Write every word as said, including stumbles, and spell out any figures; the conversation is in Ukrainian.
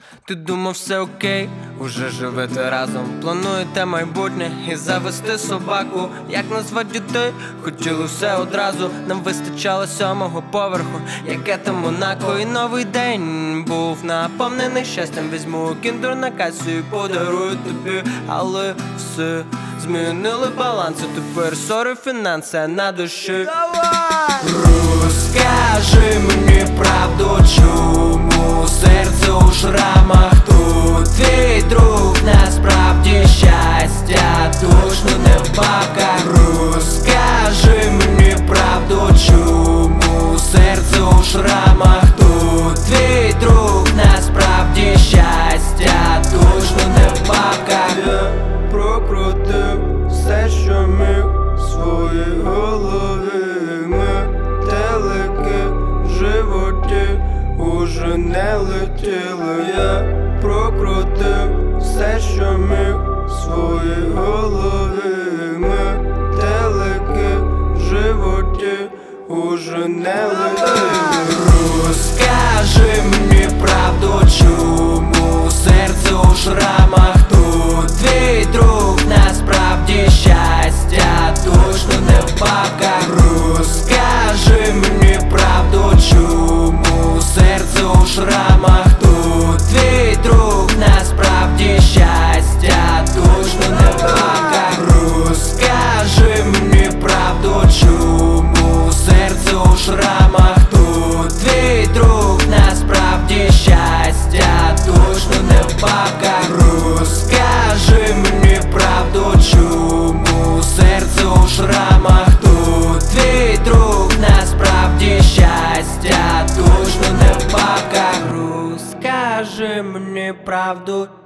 Ти думав, все окей, уже живете разом. Плануєте майбутнє і завести собаку. Як назвати дітей? Хотіли все одразу. Нам вистачало сьомого поверху, яке там Монако. І новий день був наповнений щастям. Візьму кіндер на касу і подарую тобі. Але все змінили баланси. Тепер сори фінанси, а на душі розкажи мені правду, чому серце у шрамах. Тут твій друг, насправді щастя точно не в бабках. Розкажи мені правду, чому серце у шрамах. Тут твій друг, насправді щастя точно не в бабках. Я прокрутив все, що міг в своїй голові. Метелики в животі уже не летіли. Я прокрутив все, що міг в своїй голові. Метелики в животі уже не летіли. Розкажи мені правду, чому серце у шрамах. Тут твій друг, насправді щастя точно не в бабках. Розкажи мені правду, чому серце у шрамах. Тут твій друг, насправді щастя точно не в бабках. Розкажи мені правду, чому серце у шрамах. Тут твій друг, насправді щастя точно не в бабках. Розкажи мені правду, чому серце у шрамах. Тут твій друг, насправді щастя точно не в бабках. Розкажи мені правду.